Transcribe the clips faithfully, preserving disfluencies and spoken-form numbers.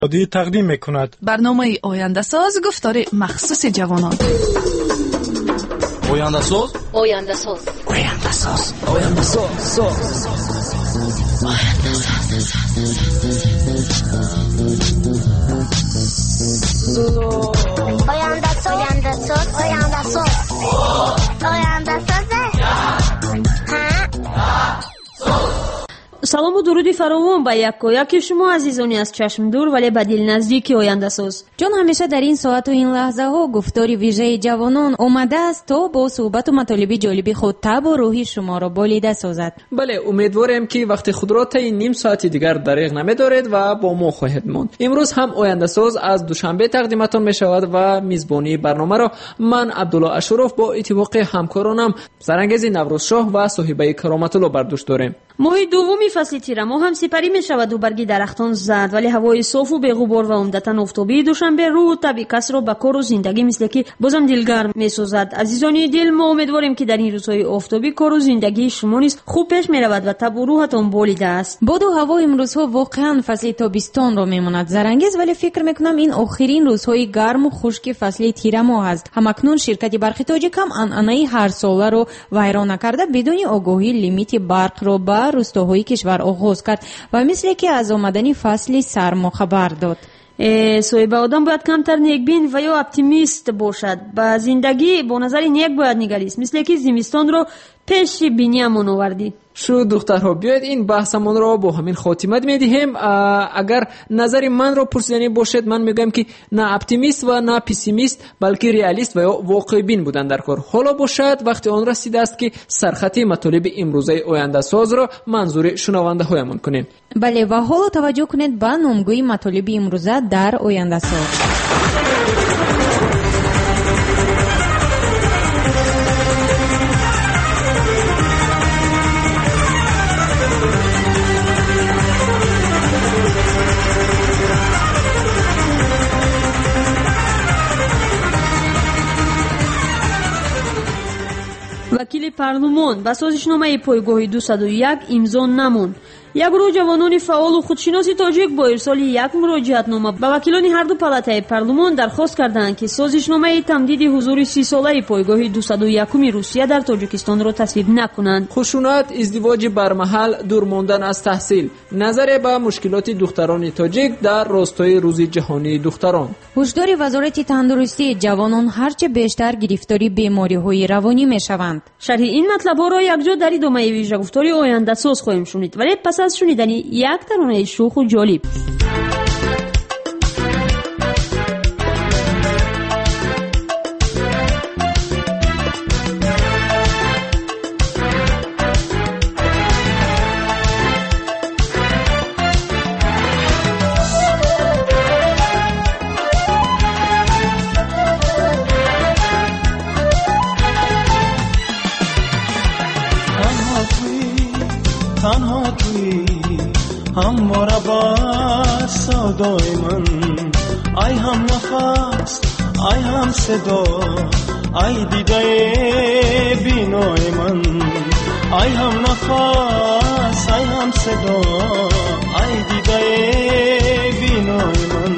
دی تقدیم میکند برنامه آینده ساز گفتار مخصوص جوانان. آینده ساز آینده ساز آینده ساز آینده ساز آینده ساز آینده ساز آینده ساز آینده ساز салому дуруди фаровон ба якояки шумо азизони аз чашм дур вале ба дил наздики ояндасоз. чун ҳамеша дар ин соату ин лаҳзаҳо гуфтори вижаи ҷавонон омадааст то бо суҳбату матолиби ҷолиби худ табу рӯҳи шуморо болида созад. бале умедворем ки вақти худро таи ним соати дигар дариғ намедоред ва бо мо хоҳед монд. имрӯз ҳам ояндасоз аз душанбе тақдиматон мешавад ва мизбонии барномаро ман абдулло ашуров бо иттифоқи ҳамкоронам Сарангези Наврӯзшоҳ ва соҳибаи Кароматулло бар дӯш дорем. моҳи дуввуми фасли тира моҳ ҳам сипарӣ мешаваду барги дарахтон зад, вале ҳавои софу беғубор ва умдатан офтобии душанбе рӯҳу таби касро ба кору зиндагӣ мисле ки бозам дилгарм месозад. азизони дил, мо умедворем ки дар ин рӯзҳои офтобӣ кору зиндагии шумо низ хуб пеш меравад ва табу рӯҳатон болидааст. боду ҳаво имрӯзҳо воқеан фасли тобистонро мемонад зарангез, вале фикр мекунам ин охирин рӯзҳои гарму хушки фасли тира моҳ аст. ҳамакнун ширкати барқи тоҷикам анъанаи ҳарсоларо вайрон накарда бидуни огоҳӣ лимити барқро ба рӯстаҳои кишвар оғоз кард ва мисле ки аз омадани фасли сармо хабар дод. Э, соҳиба одам бояд камтар некбин ва ё оптимист бошад. Ба зиндагӣ бо назари нек бояд нигарист. мисле ки зимистонро пеши биниамон овардӣ. шу духтарҳо, биёед ин баҳсамонро бо ҳамин хотимат медиҳем. агар назари манро пурсидани бошед, ман мегӯям ки на оптимист ва на пессимист, балки реалист ва ё воқеъбин будан дар кор. ҳоло бошад вақти он расидааст ки сархати матолиби имрӯзаи ояндасозро манзури шунавандаҳоямон кунем. бале, ва ҳоло таваҷҷӯҳ кунед ба номгӯи матолиби имрӯза дар ояндасоз. вакили парлумон ба созишномаи пойгоҳи дусаду як имзо намонд. як гурӯҳ ҷавонони фаъолу худшиноси тоҷик бо ирсоли як муроҷиатнома ба вакилони ҳарду палатаи парлумон дархост карданд ки созишномаи тамдиди ҳузури сисолаи пойгоҳи дусаду якуми Русия дар Тоҷикистонро тасвиб накунанд. хушунат, издивоҷи бармаҳал, дур мондан аз таҳсил, назаре ба мушкилоти духтарони тоҷик дар ростои рӯзи ҷаҳонии духтарон. ҳушдори вазорати тандурустии ҷавонон ҳарче бештар гирифтори бемориҳои равонӣ мешаванд. шарҳи ин матлабҳоро якҷо дар идомаи вижагуфтори ояндасоз хоҳем шунид, вале пас аз шунидани як таронаи шӯху ҷолиб. تنها توی همواره با صدای من ای هم نفس ای هم صدا ای دیده بینای من ای هم نفس ای هم صدا ای دیده بینای من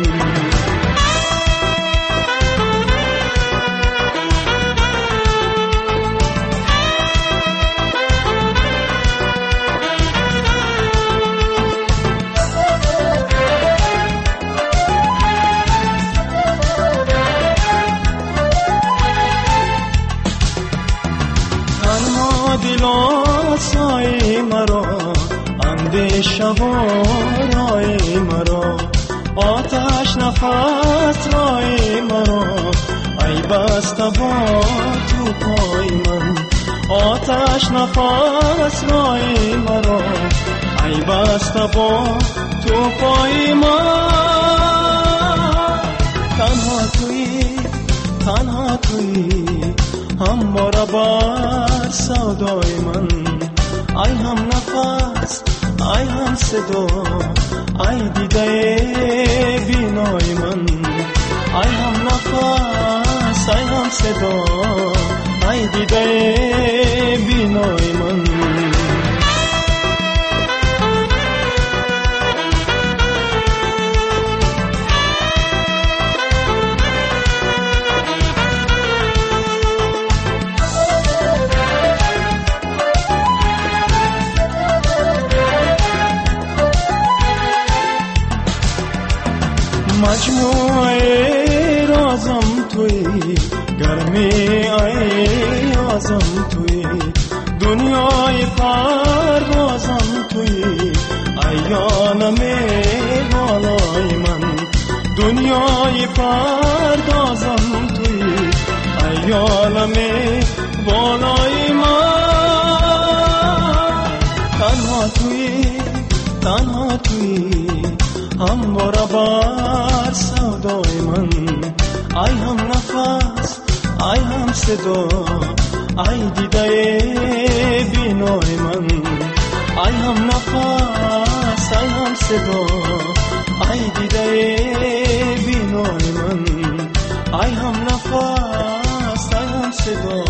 سای مرا اندیشه و رای مرا آتش نفس رای مرا ای بسته با تو پای من آتش نفس رای مرا ای بسته با تو پای من تنها توی تنها توی همواره بر صدای من ای هم نفس ای هم صدا ای دیده بینای من ای هم نفس ای هم صدا ای دیده بینای من مجموعه رازم توی گرمی آیازم توی دنیای پروازم توی ایانم بالای من دنیای پردازم توی ایانم بالای من تنها توی تنها توی همواره بر سودای من ای هم نفس ای هم صدا ای دیده بینای من ای هم نفس ای هم صدا ای دیده بینای من ای هم نفس ای هم صدا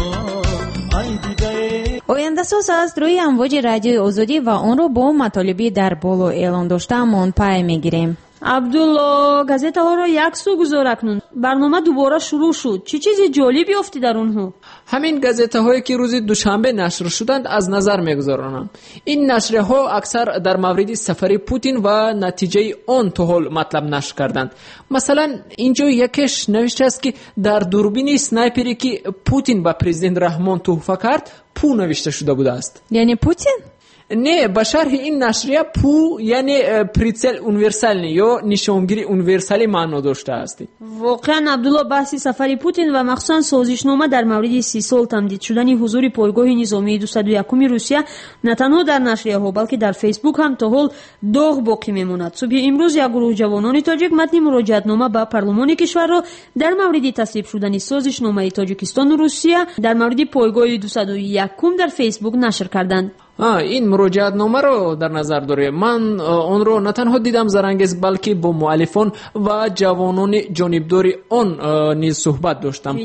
ای دیده. آینده ساز است روی امواج رادیوی آزادی و آن را با مطالبی در بالا اعلان داشته‌مان پای میگیریم. عبدالله газетаҳоро رو یک سو گذار اکنون برنامه دوباره شروع شد. چی چیزی جالبی افتی در اونها؟ همین گازیته هایی که روز دوشنبه نشر شدند از نظر میگذارم. این نشریه ها اکثر در مورد سفر پوتین و نتیجه آن تا حال مطلب نشر کردند. مثلا اینجا یکیش نوشته است که در دوربین سنایپری که پوتین به پرزیدنت رحمان تحفه کرد پو نوشته شده بوده است. یعنی پوتین؟ نه، به شرح این نشریه پو یعنی پریتسل اونیورسال یا نشانگیری اونیورسالی معنا داشته است. واقعا عبدالله بحث سفر پوتین و مخصوصا سازشنامه در مورد سی سال تمدید شدن حضور پایگاه نظامی دویست و یک روسیه نه تنها در نشریه ها بلکه در فیسبوک هم تا حال داغ باقی میماند. صبح امروز یک گروه جوانان تاجیک متن مراجعتنامه به پارلمان کشور را در مورد تصویب شدن سازشنامه تاجیکستان و روسیه در مورد پایگاه دویست و یک در فیسبوک نشر کردند. آه این مراجعت نامه رو در نظر داره. من اون رو نه تنها دیدم زرنگیز بلکه با مؤلفان و جوانان جانبدار آن نیز صحبت داشتم.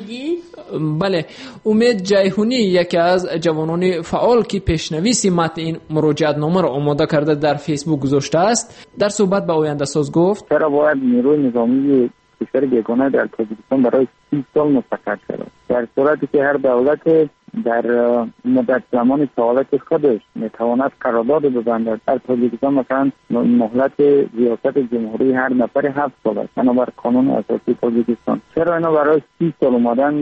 بله، امید جیهونی یکی از جوانان فعال که پیشنویس متن این مراجعت نامه رو آماده کرده در فیسبوک گذاشته است در صحبت با آینده ساز گفت چرا باید نیروی نظامی کشور بیگانه در تاجیکستان برای سی سال مستقر شود در صورتی که هر دولت در مدت زمان سوالت خودش میتواند قرارداد ببندد. در تاجیکستان مثلا مهلت ریاست جمهوری هر نفر هفت سال است بنابر قانون اساسی تاجیکستان. چرا اینا برای سی سال اومدن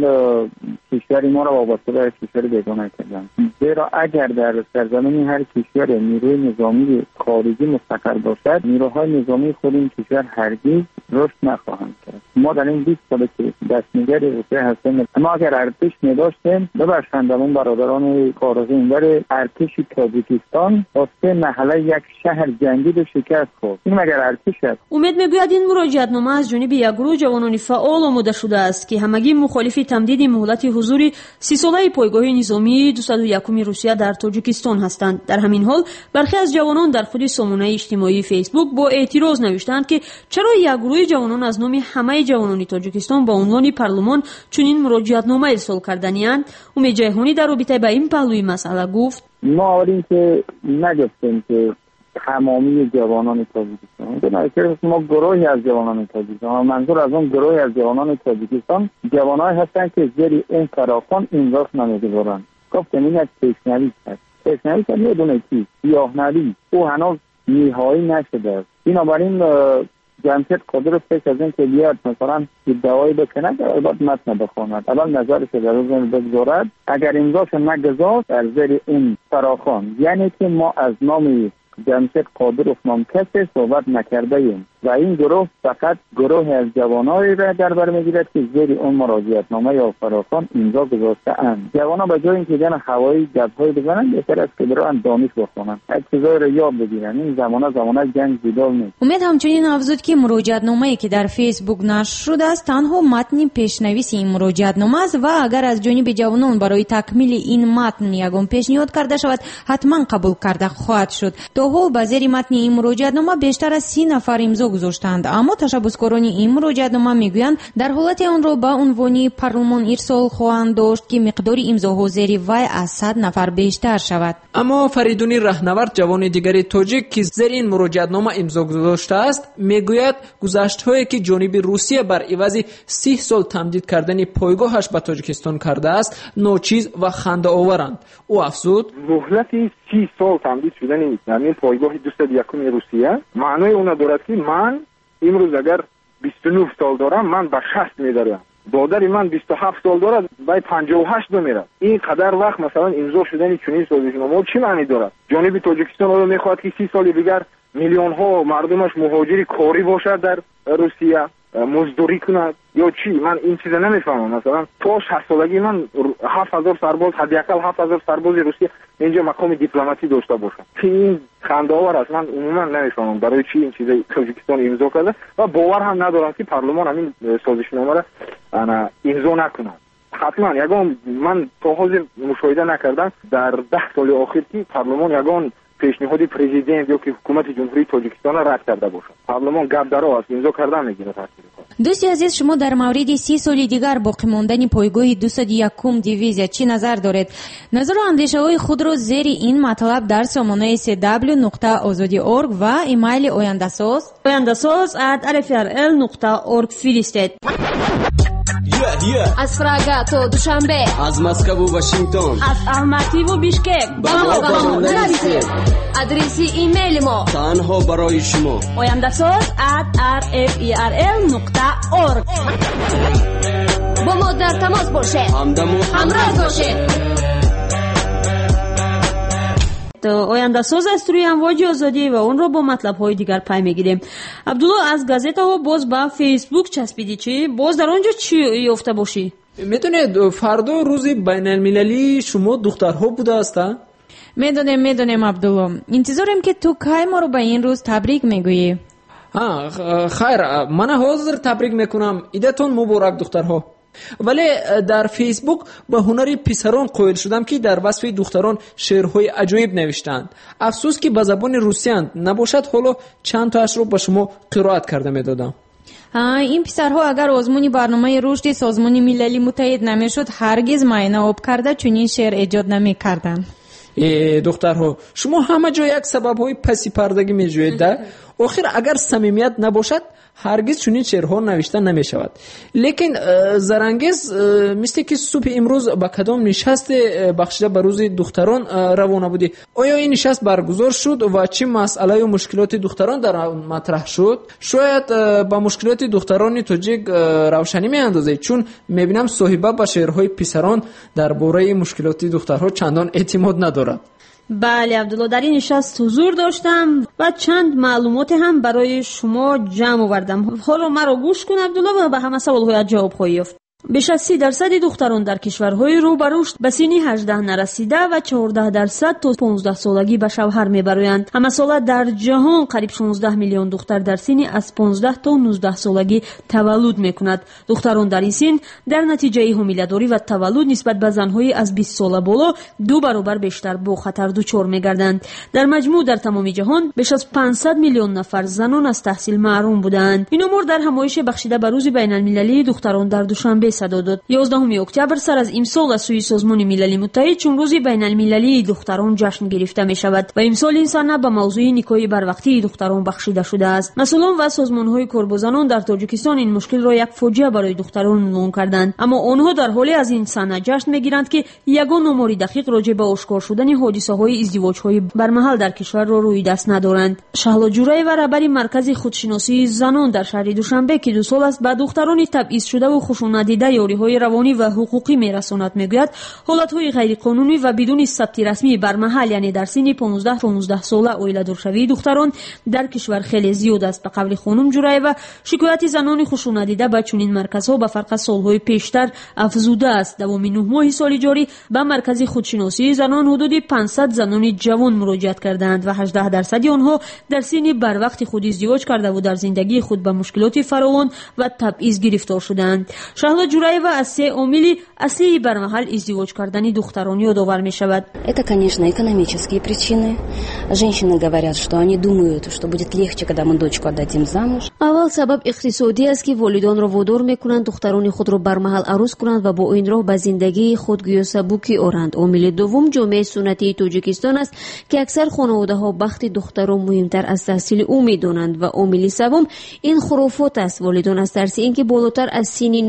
کشور ما را وابسته به کشور بیگانه کردن؟ زیرا اگر در سرزمین هر کشور نیروی نظامی خارجی مستقر باشد نیروهای نظامی خود این کشور هرگز رشد نخواهند کرد. ما در این بیست سال که دستنگر روسیه هستیم اما اگر ارتش نداشتیم ببخشند اون برادران کارازی اینور ارتش تاجیکستان واسه محله یک شهر جنگی به شکست خورد. این مگر ارتش است؟ امید میگوید این مراجعت نامه از جانب یک گروه جوانان فعال آماده شده است که همگی مخالف تمدید مهلت حضور سی ساله پایگاه نظامی دویست و یک روسیه در تاجیکستان هستند. در همین حال برخی از جوانان در خود سامانه اجتماعی فیسبوک با اعتراض نوشتند که چرا یک گروه جوانان از نام همه جوانان تاجیکستان با عنوان پارلمان چنین مراجعت نامه ارسال کردند. امید جیهونی در رابطه با این پهلوی مسئله گفت ما آوریم که نگفتیم که تمامی جوانان تاجیکستان، ما گروهی از جوانان تاجیکستان، منظور از اون گروهی از جوانان تاجیکستان جوانایی هستند که زیر این فراخوان امضا نمیگذارند. گفتم این یک پیشنهاد است. پیشنهاد میدونه کی سیاه‌نویس او هنوز نهایی نشده است. بنابراین جمشید قادر پیش از این که بیاد مثلا ادعایی بکنه باید متن بخواند اول نظرش در روز بگذارد. اگر امضاش نگذاشت در زیر این فراخوان یعنی که ما از نام جمشید قادر نام کسی صحبت نکرده ایم و این گروه فقط گروه از جوانایی را در بر میگیرد که زیر اون مراجعت نامه یا فراخوان امضا گذاشته اند. جوانا به جای اینکه جن هوایی گپ‌های بزنند بهتر است که برن دانش بخونند، یک چیزایی را یاد بگیرن. این زمانه زمانه جنگ زیدال نیست. امید همچنین افزود که مراجعت نامه‌ای که در فیسبوک نشر شده است تنها متن پیشنویس این مراجعت نامه است و اگر از جانب جوانان برای تکمیل این متن یگان پیشنهاد کرده شود حتما قبول کرده خواهد شد. تا حال به زیر متن این مراجعت نامه بیشتر از سی نفر امضا گذاشتند، اما تشبثکاران این مراجعت نامه میگویند در حالت آن را به عنوان پارلمان ارسال خواهند داشت که مقدار امضاها زیر وی از صد نفر بیشتر شود. اما فریدونی رهنورد جوان دیگری تاجیک که زیر این مراجعت نامه امضا گذاشته است میگوید گذشته‌هایی که جانب روسیه بر عوض سی سال تمدید کردن پایگاهش به تاجیکستان کرده است ناچیز و خنده آورند. او افزود مهلت سی سال تمدید شدن یعنی پایگاه دویست و یک روسیه معنای اون دارد که من امروز اگر بیست و نه سال دارم، من به شصت میدارم. برادر من بیست و هفت سال دارد، باید پنجاه و هشت میرد. این قدر وقت مثلا امضا شدن چنین سازشنامه چی معنی دارد؟ جانب تاجیکستان آیا میخواهد که سی سال دیگر میلیون ها مردمش مهاجری کاری باشد در روسیه، مزدوری کند یا چی؟ من این چیزا نمیفهمم. مثلا تا شصت سالگی من هفت هزار سرباز، حداقل هفت هزار سرباز روسیه اینجا مقام دیپلماتی داشته باشم. این خنده آور است. من عموما نمیفهمم برای چی این چیزا تاجیکستان امضا کرده و باور هم ندارم که پارلمان همین سازشنامه را انا امضا نکنه. حتما یگان من تا حاضر مشاهده نکردم در ده سال اخیر که پارلمان یگان پیشنهاد پرزیدنت یا که حکومت جمهوری تاجیکستان را رد کرده باشد. پارلمان گپ درو است، امضا کردن میگیره تاثیر. دوستی عزیز، شما در مورد سی سال دیگر باقی ماندن پایگاه دویست و یک دیویزیا چی نظر دارید؟ نظر و اندیشه های خود را زیر این مطلب در سامانه سی دبلیو نقطه آزادی نقطه اورگ و ایمیل oyandasaz oyandasaz at r f r l نقطه org فرستید. از فراگا تا دوشنبه، از مسکو و واشنگتن، از الماتی و بیشکک با ما با ما نویسید. آدرس ایمیل ما تنها برای شما oyandasaz at r f r l نقطه org. با ما در تماس باشید، همدم و همراه باشید. oyandasaz است روی امواج آزادی و اون رو با مطلب های دیگر پی میگیریم. عبدالله، از گازیتا ها باز با فیسبوک چسبیدی چی؟ باز در اونجا چی یافته باشی؟ میدونید فردا روز بین المللی شما دخترها بوده است؟ میدونیم میدونیم عبدالله. انتظارم که تو کی ما رو به این روز تبریک میگویی. ها خیر، من حاضر تبریک میکنم. ایدتون مبارک دخترها. ولی در فیسبوک به هنر پسران قائل شدم که در وصف دختران شعرهای عجایب نوشتند. افسوس که به زبان روسی اند، نباشد حالا چند تاش رو به شما قرائت کرده میدادم. این پسرها اگر آزمون برنامه رشد سازمان ملل متحد نمیشد هرگز معاینه آب کرده چنین شعر ایجاد نمیکردند. ای دخترها، شما همه جا یک سبب های پسی پردگی میجوید. در آخر اگر صمیمیت نباشد هرگز چنین شعرها نوشته نمی شود. لیکن زرانگیز مثل که صبح امروز با کدام نشست بخشیده به روز دختران روانه بودی؟ آیا این نشست برگزار شد و چه مسئله و مشکلات دختران در آن مطرح شد؟ شاید با مشکلات دختران تاجیک روشنی می اندازید، چون میبینم صاحبه با شعرهای پسران درباره مشکلات دخترها چندان اعتماد ندارد. بله عبدالله، در این نشست حضور داشتم و چند معلومات هم برای شما جمع آوردم. حالا مرا گوش کن عبدالله و به همه سوال‌های جواب خواهی یافت. بیش از سی درصد دختران در کشورهای رو به رشد به سن هجده نرسیده و چهارده درصد تا پانزده سالگی به شوهر میبرویند. همه ساله در جهان قریب شانزده میلیون دختر در سن از پانزده تا نوزده سالگی تولد میکند. دختران در این سن در نتیجه حامله‌داری و تولد نسبت به زنهای از بیست ساله بالا دو برابر بیشتر با خطر دچار میگردند. در مجموع در تمام جهان بیش از پانصد میلیون نفر زنان از تحصیل محروم بودند. این امور در همایش بخشیده به روز بین المللی دختران در دوشنبه صدا داد. یازدهم اکتبر سر از امسال از سوی سازمان ملل متحد چون روز بین المللی دختران جشن گرفته می شود و امسال این سنه به موضوع نکاح بروقتی دختران بخشیده شده است. مسئولان و سازمان های کارگزاران در تاجیکستان این مشکل را یک فاجعه برای دختران عنوان کردند، اما آنها در حالی از این سنه جشن میگیرند که یگان آمار دقیق راجع به آشکار شدن حادثه های ازدواج های برمحل در کشور را روی دست ندارند. شهلا جورایی و رهبر مرکز خودشناسی زنان در شهر دوشنبه که دو سال است به دختران تبعیض شده و خشونت دیده یاری‌های روانی و حقوقی میرساند میگوید حالت‌های غیرقانونی و بدون ثبت رسمی بر محل یعنی در سن پانزده پانزده ساله اویله‌دارشوی دختران در کشور خیلی زیاد است. به قول خانم جورایوا شکایت زنان خشونت دیده به چنین مرکزها به فرق سال‌های پیشتر افزوده است. دوم نه ماه سال جاری به مرکز خودشناسی زنان حدود پانصد زنان جوان مراجعت کردند و هجده درصد آنها در سن بروقت خود ازدواج کرده و در زندگی خود به مشکلات فراوان و تبعیض گرفتار شدند. شهلا جورایوا از سه عامل اصلی بر محل ازدواج کردن دختران یادآور می شود. Это, конечно, экономические причины. Женщины говорят, что они думают, что будет легче, когда мы дочку отдадим замуж. اول سبب اقتصادی است که والدان را وادار میکنند دختران خود را بر محل عروس کنند و با این راه به زندگی خود گویا سبکی آورند. عامل دوم جامعه سنتی تاجیکستان است که اکثر خانواده ها بخت دختران مهمتر از تحصیل او میدانند و عامل سوم این خرافات است. والدان از ترس اینکه بالاتر از سن نوزده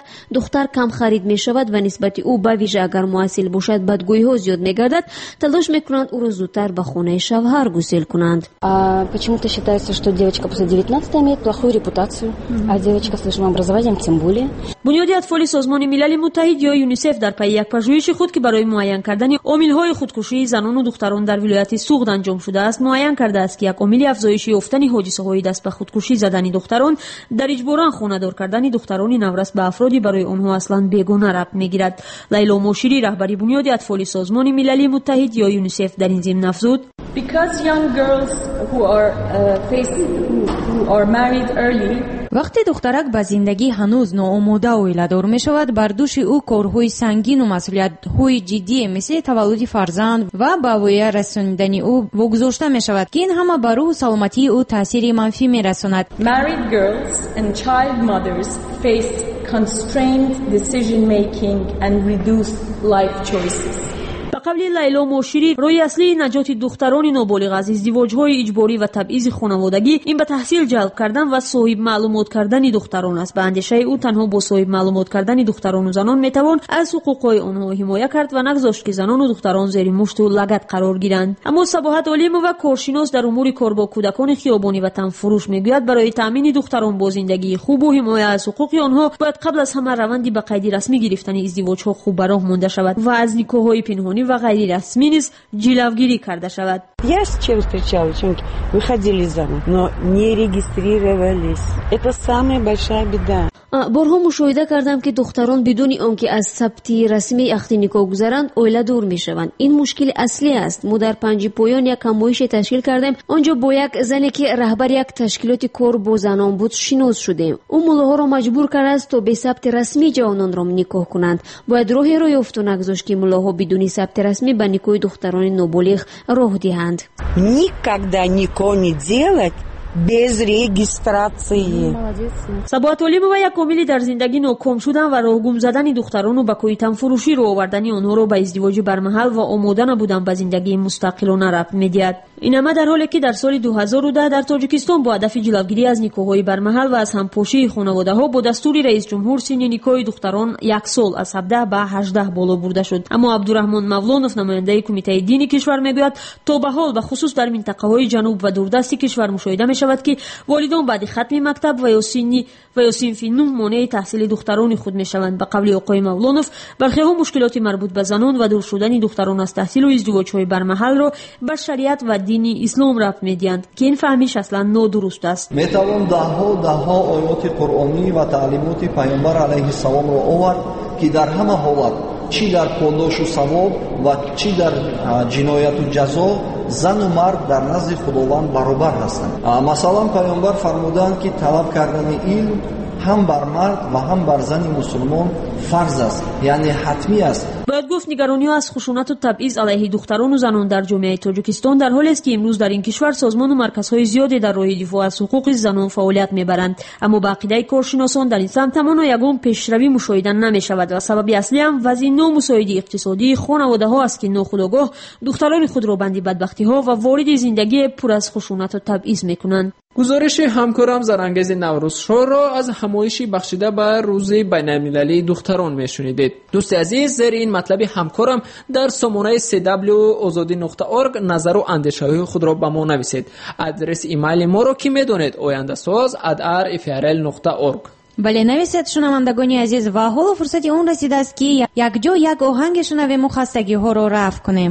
духтар кам харид мешавад ва нисбати ӯ ба виже агар муассил бошад бадгӯиҳо зиёд мегардад, талош мекунанд ӯро зудтар ба хонаи шавҳар гусел кунанд. А почему-то считается, что девочка после девятнадцати имеет плохую репутацию, mm-hmm. а девочка с высшим образованием тем более. бунёди атфоли созмони милали муттаҳид ё юнисеф дар пайи як пажӯҳиши худ ки барои муайян кардани омилҳои худкушии занону духтарон дар вилояти суғд анҷом шудааст муайян кардааст ки як омили афзоиши ёфтани ҳодисаҳои даст ба худкушӣ задани духтарон дар иҷборан хонадор кардани духтарони наврас ба афроди барои онҳо аслан бегона рабт мегирад. лайло моширӣ раҳбари бунёди атфоли созмони милали муттаҳид ё юнисеф дар ин зимн афзуд: Because young girls who are uh, facing, who are married early, вақте духтарак ба зиндагӣ ҳанӯз ноомода оиладор мешавад, бар души ӯ корҳои сангину масъулиятҳои ҷиддие мисли таваллуди фарзанд ва ба воя расонидани ӯ вогузошта мешавад ки ин ҳама ба рӯҳу саломатии ӯ таъсири манфӣ мерасонад. Married girls and child mothers face constrained decision making and reduced life choices. ба қавли лайло моширӣ, роҳи аслии наҷоти духтарони ноболиғ аз издивоҷҳои иҷборӣ ва табъизи хонаводагӣ ин ба таҳсил ҷалб кардан ва соҳиб маълумот кардани духтарон аст. ба андешаи ӯ танҳо бо соҳиб маълумот кардани духтарону занон метавон аз ҳуқуқҳои онҳо ҳимоя кард ва нагзошт ки занону духтарон зери мушту лагат қарор гиранд. аммо Сабоҳат Олимова, коршинос дар умури кор бо кӯдакони хиёбонӣ ва танфурӯш, мегӯяд барои таъмини духтарон бо зиндагии хубу ҳимоя аз ҳуқуқи онҳо бояд қабл аз ҳама раванди ба қайди расмӣ гирифтани издивоҷҳо хуб ба роҳ монда шавад ва аз никоҳҳои пинҳонӣ ва ғайрирасмӣ низ ҷилавгирӣ карда шавад. Я с чем встречалась? Выходили замуж, но не регистрировались. Это самая большая беда. борҳо мушоҳида кардам ки духтарон бидуни он ки аз сабти расмии ахди никоҳ гузаранд оиладор мешаванд. ин мушкили аслӣ аст. мо дар панҷи поён як ҳамоише ташкил кардем. онҷо бо як зане ки раҳбари як ташкилоти кор бо занон буд шинос шудем. ӯ муллоҳоро маҷбур кардааст то бе сабти расмӣ ҷавононро никоҳ кунанд. бояд роҳеро ёфту нагзошт ки муллоҳо бидуни сабти расмӣ ба никоҳи духтарони ноболиғ роҳ диҳанд. Никогда никоҳ не делать без регистрации. Сабоҳат Олимова як омили дар зиндагӣ ноком шудан ва роҳгум задани духтарону ба кӯи танфурӯшӣ роҳ овардани онҳоро ба издивоҷи бармаҳал ва омода набудан ба зиндагии мустақилона рабт медиҳад. ин ҳама дар ҳоле ки дар соли ду ҳазору даҳ дар Тоҷикистон бо ҳадафи ҷилавгирӣ аз никоҳҳои бармаҳал ва аз ҳампошии хонаводаҳо бо дастури раисҷумҳур синни никоҳи духтарон як сол аз ҳабдаҳ ба ҳаждаҳ боло бурда шуд. аммо Абдураҳмон Мавлонов, намояндаи кумитаи дини кишвар, мегӯяд то ба ҳол ва хусус дар минтақаҳои ҷануб ва дурдасти кишвар мушоҳида мешавад ки волидон баъди хатми мактаб ва ё синни ва ё синфи нӯҳ монеи таҳсили духтарони худ мешаванд. ба қавли оқои Мавлонов, бархеҳо мушкилоти марбут ба занон ва дур шудани духтарон аз таҳсилу издивоҷҳои бармаҳалро ба шариат ва дини ислом рабт медиҳанд ки ин фаҳмиш аслан нодуруст аст. метавон даҳҳо даҳҳо оёти қуръонӣ ва таълимоти пайғамбар алайҳиссаломро овард ки дар ҳама ҳолат чӣ дар подошу савоб ва чӣ дар ҷинояту ҷазо зану мард дар назди худованд баробар ҳастанд. масалан пайғамбар фармуданд ки талаб кардани илм ҳам бар мард ва ҳам бар зани мусулмон фарз аст, яъне ҳатмӣ аст. бояд гуфт нигарониҳо аз хушунату табъиз алайҳи духтарону занон дар ҷомеаи Тоҷикистон дар ҳолест ки имрӯз дар ин кишвар созмону марказҳои зиёде дар роҳи дифоъ аз ҳуқуқи занон фаъолият мебаранд. аммо ба ақидаи коршиносон дар ин самт ҳамоно ягон пешравӣ мушоҳида намешавад ва сабаби аслиам вазъи номусоиди иқтисодии хонаводаҳо аст ки нохудогоҳ духтарони худро банди бадбахтиҳо ва вориди зиндагие пур аз хушунату табъиз мекунанд. гузориши ҳамкорам Зарангези Наврӯзшоҳро аз ҳамоиши бахшида ба рӯзи байналмилалии духтарон мешунидед. дӯсти азиз, зери ин матлаби ҳамкорам дар сомонаи си дабл ю озодӣ нуқта орг назару андешаҳои худро ба мо нависед. адреси имейли моро ки медонед ояндасоз at r f r l nokta org. бале нависед шунавандагони азиз ва ҳоло фурсати он расидааст ки якҷо як оҳанге шунавему хастагиҳоро рафъ кунем.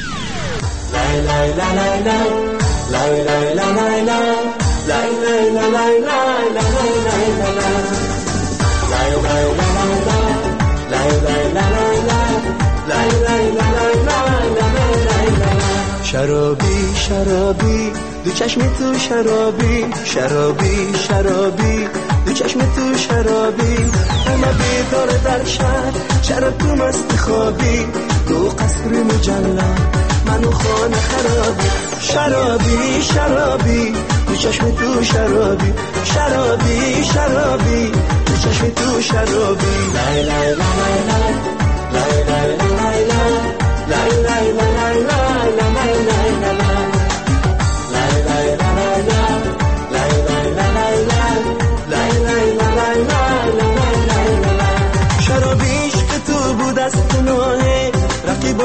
Lay lay la lay lay lay lay la lay lay lay lay la lay lay la lay lay la lay lay lay la lay lay lay la lay lay lay la lay lay la lay lay شرابی شرابی دو چشم تو شرابی شرابی شرابی دو چشم تو شرابی همه بیدار در شهر شراب تو مست خوابی دو قصر مجلل منو خانه خرابی شرابی شرابی دو چشم تو شرابی شرابی شرابی دو چشم تو شرابی لای لای لای لای لای لای لای لای لای لای لای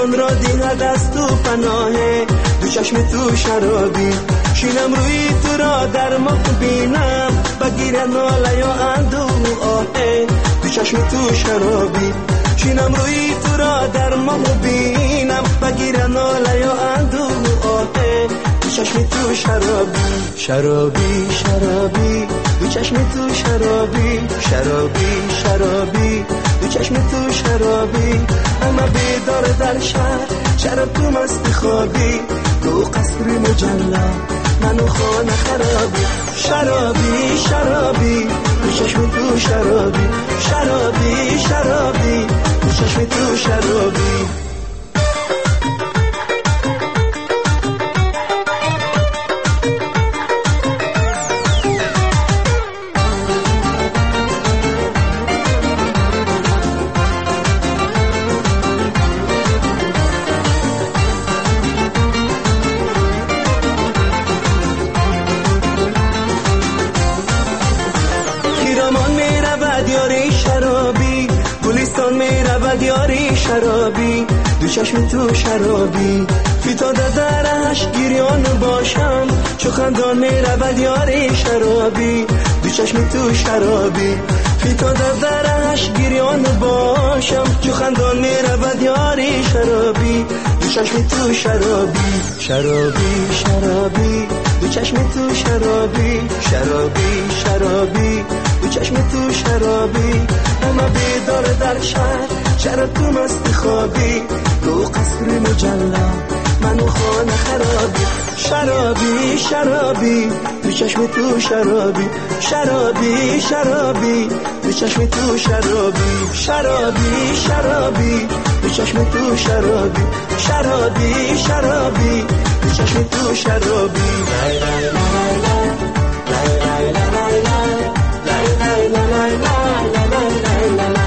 جان را دهد از تو پناهه، دو چشم تو شرابی، شینم روی تو را در ماه بینم، بگیر ناله یا اندوه آهه، دو چشم تو شرابی، شینم روی تو را در ماه بینم، بگیر ناله یا اندوه آهه، دو چشم تو شرابی، شرابی شرابی، دو چشم تو شرابی، شرابی شرابی، دو چشم تو شرابی، اما بیدار در شهر، شراب تو مست خوابی، تو قصر مجلا، منو خانه خرابی، شرابی شرابی، دو چشم تو شرابی، شرابی شرابی، دو چشم تو شرابی. شرابی، دو چشم تو شرابی، فیتا درش گریان باشم، چو خندان می رود یاری شرابی، دو چشم تو شرابی، فیتا درش گریان باشم، چو خندان می رود یاری شرابی، دو چشم تو شرابی، شرابی شرابی، دو چشم تو شرابی، شرابی شرابی، دو چشم تو شرابی، اما بیدار در شهر، شراب تو مست خوابی، تو قصر مجلا، منو خانه خرابی، شرابی شرابی، دو چشم تو شرابی، شرابی شرابی، دو چشم تو شرابی، شرابی شرابی، دو چشم تو شرابی، شرابی شرابی، دو چشم تو شرابی. لای لای لای لای لای لای لای لای لای لای لای.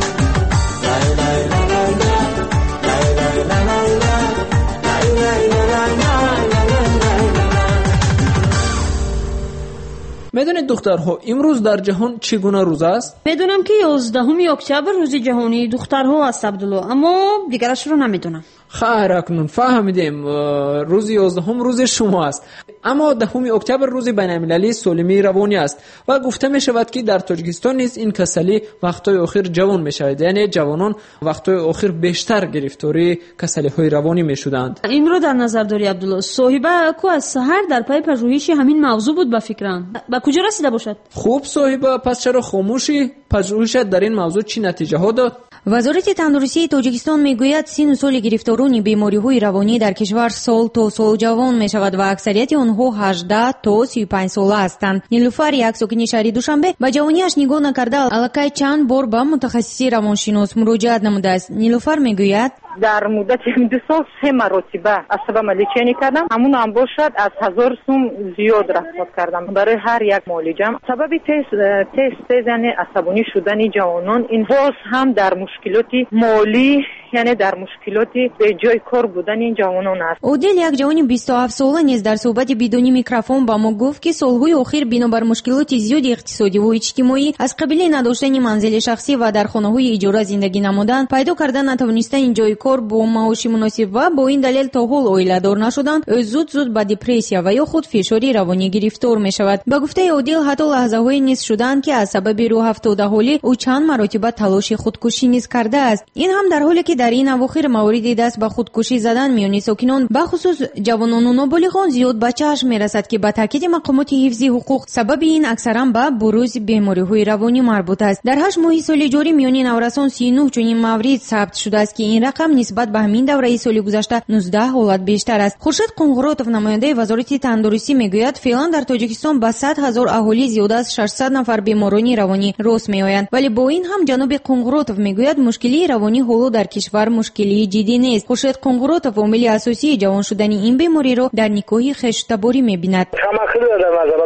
میدونید دخترها امروز در جهان چگونه روز است؟ میدونم که یازدهم اکتبر روز جهانی دخترها است عبدالله، اما دیگرش رو نمیدونم. خیر اکنون فهمیدیم روز یازدهم روز شما است، اما دهم اکتبر روز بین‌المللی سالمی روانی است و گفته می شود که در تاجیکستان نیز این کسلی وقتای اخیر جوان می شود، یعنی جوانان وقتای اخیر بیشتر گرفتاری کسلی های روانی می شدند. این رو در نظر داری عبدالله؟ صاحبه کو از سحر در پای پژوهش همین موضوع بود به فکرم، به کجا رسیده باشد؟ خوب صاحبه، پس چرا خاموشی؟ پژوهشت در این موضوع چی نتیجه ها داد؟ وزارت تندرستی تاجیکستان میگوید سن سال گرفتاران بیماری‌های روانی در کشور سال تا سال جوان میشود و اکثریت آنها هجده تا سی و پنج ساله هستند. نیلوفر یک ساکن شهر دوشنبه با جوانیش نگاه نکرده الکی چند بار به متخصص روانشناس مراجعت نموده است. نیلوفر میگوید در مدت دو سال سه مرتبه عصب ملیچینی کردم، همون هم باشد از هزار سوم زیاد رفت کردم برای هر یک معالجه. سبب تست تست یعنی عصبانی شدن جوانان این باز هم در مشکلات مالی، یعنی در مشکلات به جای کار بودن این جوانان است. اودل یک جوان بیست و هفت ساله نیز در صحبت بدون میکروفون با ما گفت که سالهای اخیر بنابر مشکلات زیاد اقتصادی و اجتماعی از قبیل نداشتن منزل شخصی و در خانه‌های اجاره زندگی نمودن، پیدا کردن نتوانستن جای کار با معاش مناسب و با این دلیل تا حال عائله‌دار نشدن، زود زود به دپرسیا و یا خود فشاری روانی گرفتار می‌شود. با گفته اودل حتی لحظه‌های نیز شدند که از سبب روح افتاده حالی او چند مرتبه تلاش خودکشی نیز کرده است. این هم در حالی که در این اواخر موارد دست به خودکشی زدن میان ساکنان به خصوص جوانان و نابالغان زیاد به چشم می‌رسد که به تاکید مقامات حفظی حقوق سبب این اکثرا به بروز بیماری‌های روانی مربوط است. در هشت ماه سال جاری میان نورسان سی و نه چنین مورد ثبت شده است که این رقم نسبت به همین دوره سال گذشته نوزده حالت بیشتر است. خورشید قنقراتوف نماینده وزارت تندرستی میگوید فعلا در تاجیکستان به صد هزار اهالی زیاد از ششصد نفر بیماران روانی راست میآیند، ولی با این هم جناب قنقراتوف میگوید مشکلی روانی حالا در کشور مشکلی جدی نیست. خورشید قنقراتوف عامل اساسی جوان شدن این بیماری را در نکاح خشتباری میبیند. کماخلی دادم از کماخلی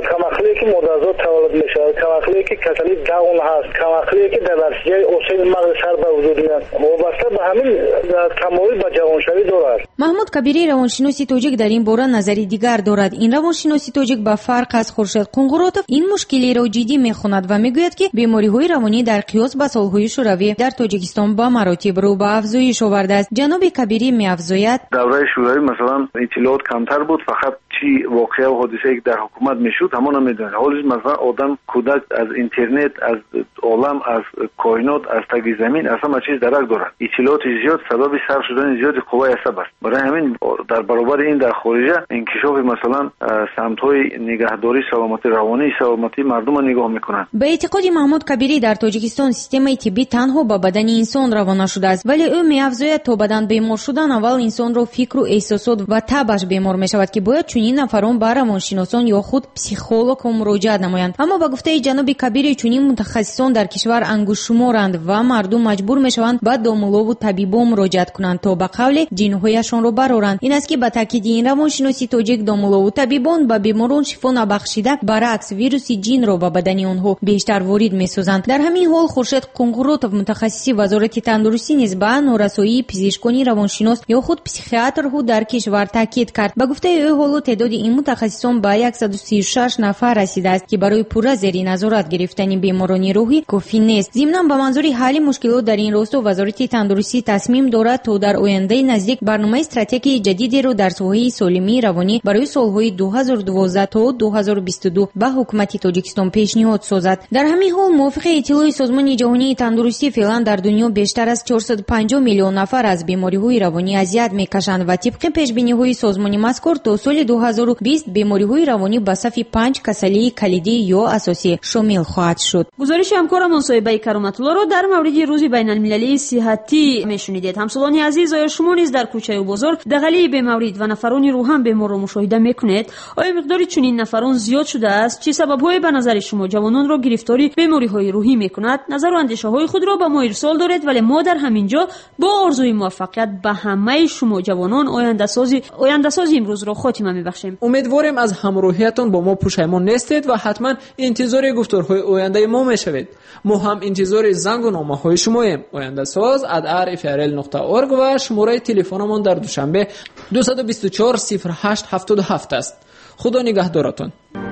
کماقلی که مدرزات تولد می شود، کماقلی که کسلی داون هست، کماقلی که در نتیجه اوسیل مغز سر به وجود میاد، وابسته به همین تمایل به جوانشوی دارد. محمود کبیری روانشناس توجیک در این باره نظری دیگر دارد. این روانشناس توجیک با فرق از خورشید قنقوراتوف این مشکلی را جدی میخواند و میگوید که بیماری‌های روانی در قیاس با سالهای شوروی در تاجیکستان با مراتب رو به افزایش آورده است. جناب کبیری می‌افزاید دوره شوروی مثلا اطلاعات کمتر بود، فقط چی واقعه و حادثه‌ای که در حکومت میشد همون میدونن. حالا مثلا آدم کودک از اینترنت، از عالم، از کائنات، از تگ زمین اصلا چیز درک دارد. اطلاعات زیاد سبب سر شدن زیاد قوای عصب است. برای همین در برابر این در خارج انکشاف مثلا سمت‌های نگهداری سلامتی روانی، سلامتی مردم نگاه میکنند. به اعتقاد محمود کبیری در تاجیکستان سیستم طبی تنها با بدن انسان روانه شده است، ولی او می‌افزاید تا بدن بیمار شدن اول انسان را فکر و احساسات و طبعش بیمار می‌شود که باید چنین نفران به روانشناسان یا خود پسیخولوگ مراجعه نمایند. اما با گفته جناب کبیری چنین متخصصان در کشور انگشت شمارند و مردم مجبور می‌شوند به داملو و طبیبان مراجعه کنند تا به قول جن‌هایشان را برآورند. این است که به تاکید این روانشناسی توجیک داملو و طبیبان به بیماران شفا نبخشیده، برعکس ویروس جن را به بدن آنها بیشتر وارد می‌سازند. در همین حال خورشید قنقوراتوف متخصص وزارت تندرستی نیز به نورسایی پزشکانی روانشناس یا خود پسیخیاتر ها در کشور تاکید کرد. به گفته او حالا تعداد این متخصصان به صد و سی و شش نفر رسیده است که برای پوره زیر نظارت گرفتن بیماران روحی کافی نیست. ضمناً به منظور حل مشکلات در این راستا وزارت تندرستی تصمیم دارد تا در آینده نزدیک برنامه استراتژی جدیدی را در ساحه سالمی روانی برای سالهای دو هزار و دوازده تا دو هزار و بیست و دو به حکومت تاجیکستان پیشنهاد سازد. در همین حال موافق اطلاع سازمان جهانی تندرستی فعلا در دنیا بیشتر از چهارصد و پنجاه میلیون نفر از بیماری‌های روانی اذیت می‌کشند و طبق پیش‌بینی‌های سازمان مذکور تا سال دو هزار و بیست بیماری‌های روانی به صف پنج کسلی کلیدی یا اساسی شامل خواهد شد. گزارش همکارم صاحبه کرامت‌الله را در مورد روز بین‌المللی صحتی میشنیدید. همسالان عزیز، آیا شما نیز در کوچه و بازار دغلی بیمارید و نفران رو هم بیمار را مشاهده می‌کنید؟ آیا مقدار چنین نفران زیاد شده است؟ چه سبب‌هایی به نظر شما جوانان را گرفتاری بیماری‌های روحی می‌کند؟ نظر و اندیشه‌های خود را به ما ارسال دارید، ولی ما در همینجا با آرزوی موفقیت به همه شما جوانان آینده سازی آینده سازی امروز را خاتمه می‌بخشیم. امیدواریم از همراهیتان با ما پشیمان نیستید و حتما انتظار گفتارهای آینده ما میشوید. ما هم انتظار زنگ و نامه‌های شماییم. آینده ساز ات آر اف ار ال نقطه اورگ و شماره تلفنمان در دوشنبه دو دو چهار صفر هشت هفت هفت است. خدا نگهدارتان.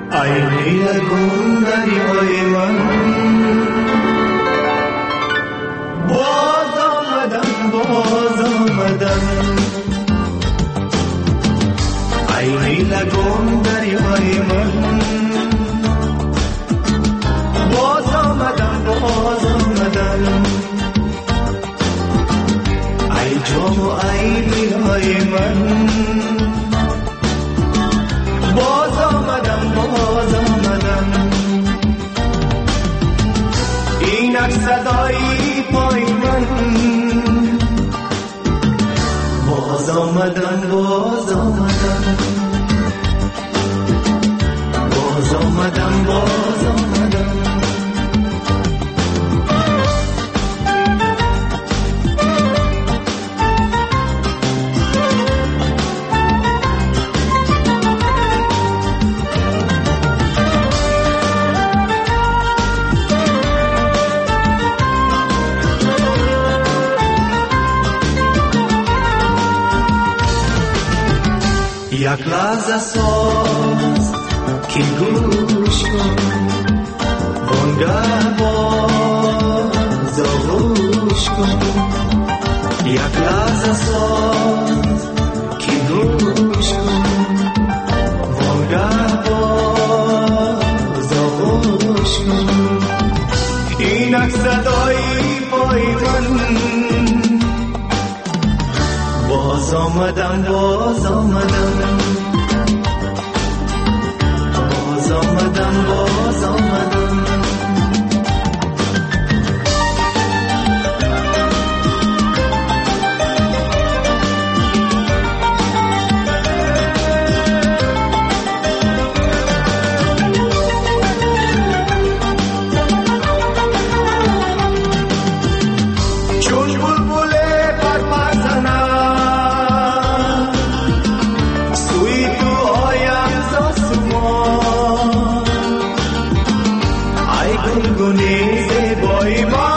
باز آمدم باز آمدم عینی لگون دریای من، باز آمدم باز آمدم ای جام و ای دلهای من، باز آمدم باز آمدم اینک صدایی پای من، باز آمدم باز آمدم باز آمدم باز آمدم یک لحظه ساز که گوش کن وانگه باز آغوش کن، یک لحظه ساز که گوش کن وانگه باز آغوش کن، اینک صدایی پای من، باز آمدم باز آمدم باز آمدم باز آمدم پای ما